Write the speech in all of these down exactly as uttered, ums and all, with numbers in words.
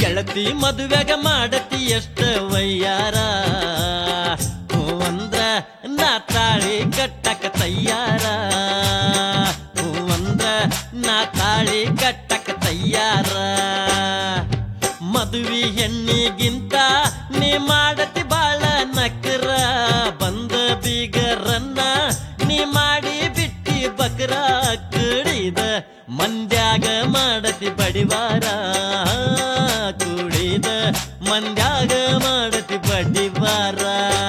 ಗೆಳತಿ ಮದುವೆಗ ಮಾಡತಿ ಎಷ್ಟ ವಯ್ಯಾರ ಹೂ ಅಂದ್ರ ನಾ ತಾಳಿ ಕಟ್ಟಕ ತಯ್ಯಾರ ಹೂ ಅಂದ್ರ ನಾ ತಾಳಿ ಕಟ್ಟಕ ತಯ್ಯಾರ ಮದುವೆ ಹೆಣ್ಣಿಗಿಂತ ನೀ ಮಾಡತಿ ಬಾಳ ನಕರ ಬಂದ ಬೀಗರನ್ನ ನೀ ಮಾಡಿ ಬಿಟ್ಟಿ ಬಕರ ಕುಡಿದ ಮಂದ್ಯಾಗ ಮಾಡತಿ ಬಡಿವಾರ ಕುಡಿದ ಮಂದ್ಯಾಗ ಮಾಡತಿ ಬಡಿವಾರ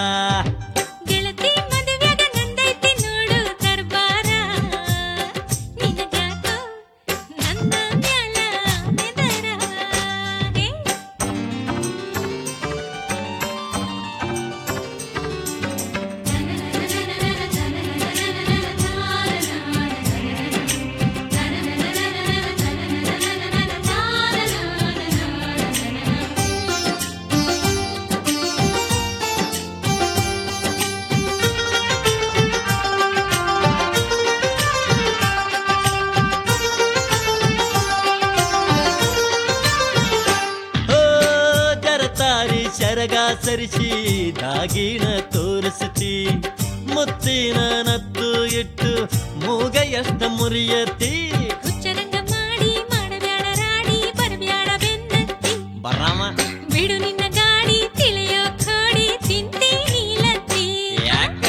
ಶರಗ ಸರಿಸಿ ದಾಗಿನ ತೋರಿಸತಿ ಮುತ್ತಿನ ನತ್ತು ಇಟ್ಟು ಮೂಗ ಎಷ್ಟ ಮುರಿಯತಿ ಹುಚ್ಚರಂಗ ಮಾಡಿ ಮಾಡಬ್ಯಾಡ ರಾಡಿ ಬರಬ್ಯಾಡ ಬೆನ್ನತ್ತಿ ಬರಾಮ ಬಿಡು ನಿನ್ನ ಗಾಡಿ ತಿಳಿಯೋ ಖಾಡಿ ತಿಂತಿ ನೀಲತ್ತಿ ಯಾಕ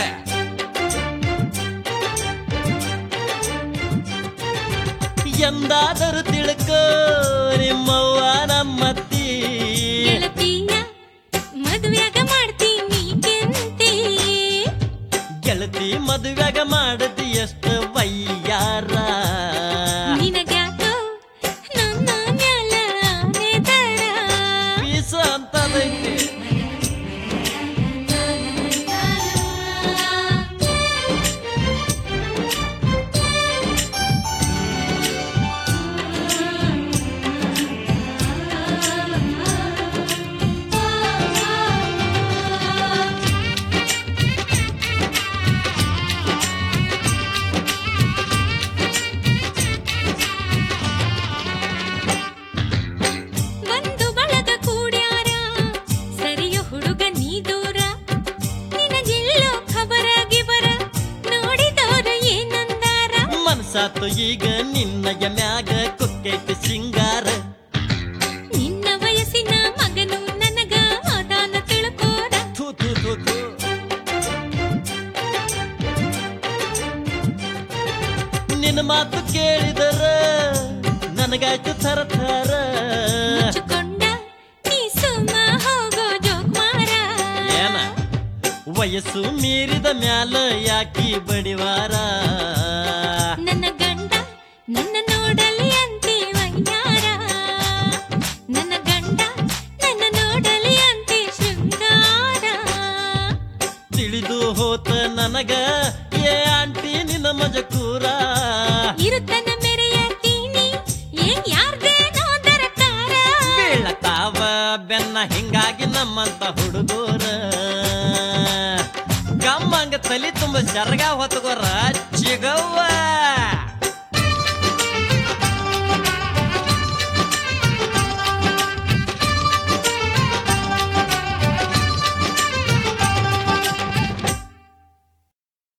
ಎಂದಾದರೂ ತಿಳ್ಕೋ ನಿಮ್ಮವ್ವ ನಮ್ಮತ್ತಿ ಗೆಳತಿ ಮದುವೆಗ ಮಾಡತಿ ಎಷ್ಟ ವಯ್ಯಾರ ನಿನಗ್ಯಾಕೋ ನನ್ನ ಮ್ಯಾಲ ಆನೆದರ ಪೀಸ ಅಂತದೈತಿ ಸಾತು ಈಗ ನಿನ್ನಯ ಮ್ಯಾಗ ಕೊಕ್ಕೈತಿ ಸಿಂಗಾರ ನಿನ್ನ ವಯಸ್ಸಿನ ಮಗನು ನನಗ ಅದಾನ ತಿಳ್ಕೋರ ಥೂ ಥೂ ಥೂ ಥೂ ನಿನ್ನ ಮಾತು ಕೇಳಿದರ ನನಗಾಯ್ತು ಥರ ಥರ ಮುಚ್ಚಿಕೊಂಡ ನೀ ಸುಮ್ಮ ಹೋಗೋ ಜೋಕ್ಮಾರ ಏನ ವಯಸ್ಸು ಮೀರಿದ ಮ್ಯಾಲ ಯಾಕಿ ಬಡಿವಾರ ನನ್ನ ಗಂಡ ನನ್ನ ನೋಡಲಿ ಅಂತಿ ವಯ್ಯಾರ ನನ್ನ ಗಂಡ ನನ್ನ ನೋಡಲಿ ಅಂತಿ ಶೃಂಗಾರ ತಿಳಿದು ಹೋತ ನನಗ ಏ ಆಂಟಿ ನಿನ್ನ ಮಜಕೂರ ಇರುತ್ತನ ಮೆರೆಯತೀನಿ ಏನ್ ಯಾರ್ದೇನೋ ದರಕಾರ ಬೀಳತಾವ ಬೆನ್ನ ಹಿಂಗಾಗಿ ನಮ್ಮಂತ ಹುಡುಗೋರ ಗಮ್ಮಂಗ ತಲಿ ತುಂಬ ಜರಗ ಹೊತ್ತಗೋರ ಚಿಗವ್ವ